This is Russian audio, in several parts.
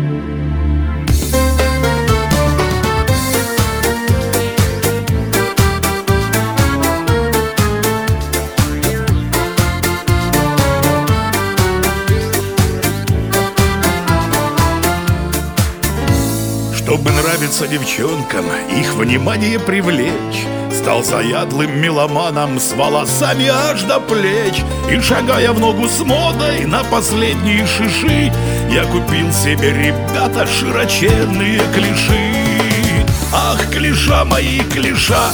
Чтобы нравиться девчонкам, их внимание привлечь, стал заядлым меломаном с волосами аж до плеч. И шагая в ногу с модой на последние шиши, я купил себе, ребята, широченные клиши. Ах, клиша мои, клиша!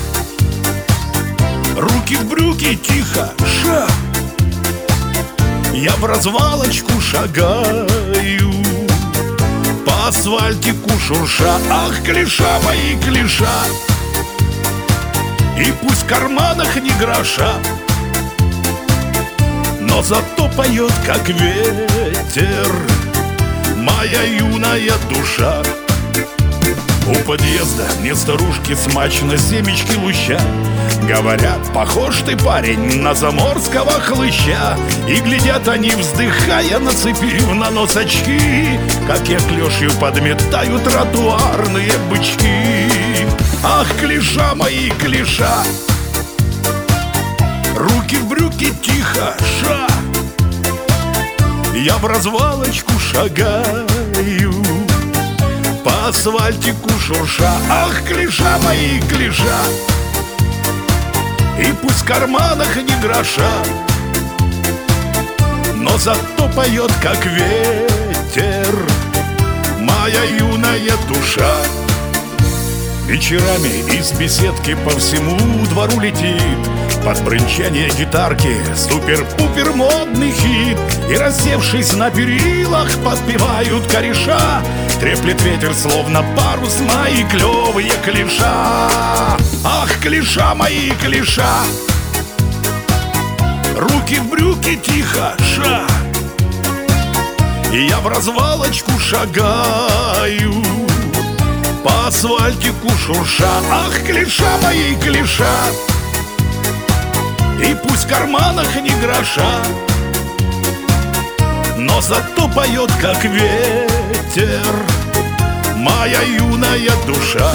Руки в брюки, тихо, ша! Я в развалочку шагаю, по асфальтику шурша. Ах, клиша мои, клиша! И пусть в карманах ни гроша, но зато поет, как ветер, моя юная душа. У подъезда мне старушки смачно семечки луща, говорят, похож ты, парень, на заморского хлыща. И глядят они, вздыхая, нацепив на нос очки, как я клешью подметаю тротуарные бычки. Ах, клиша мои, клиша! Руки в брюки, тихо, ша! Я в развалочку шагаю, по асфальтику шурша. Ах, клиша мои, клиша! И пусть в карманах ни гроша, но зато поет, как ветер, моя юная душа. Вечерами из беседки по всему двору летит под бренчание гитарки супер-пупер модный хит. И, рассевшись на перилах, подпевают кореша, треплет ветер, словно парус, мои клевые клиша. Ах, клиша мои, клиша! Руки в брюки, тихо, ша! И я в развалочку шагаю, по асфальтику шурша. Ах, клиша мои, клиша! И пусть в карманах ни гроша, но зато поет, как ветер, моя юная душа.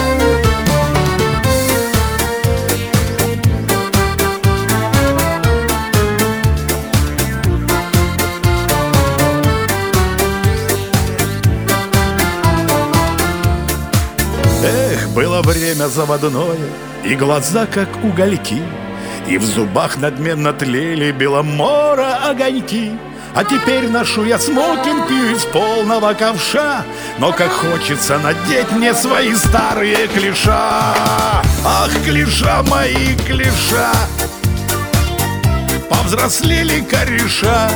Эх, было время заводное, и глаза как угольки, и в зубах надменно тлели беломора огоньки. А теперь ношу я смокинг, пью из полного ковша, но как хочется надеть мне свои старые клиша. Ах, клиша мои, клиша! Повзрослели кореша,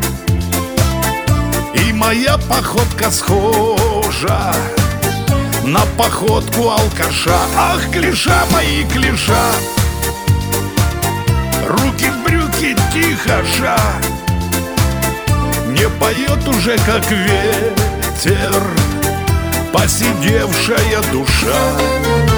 и моя походка схожа на походку алкаша. Ах, клиша мои, клиша! Руки в брюки, тихо, ша! Не поет уже, как ветер, посидевшая душа.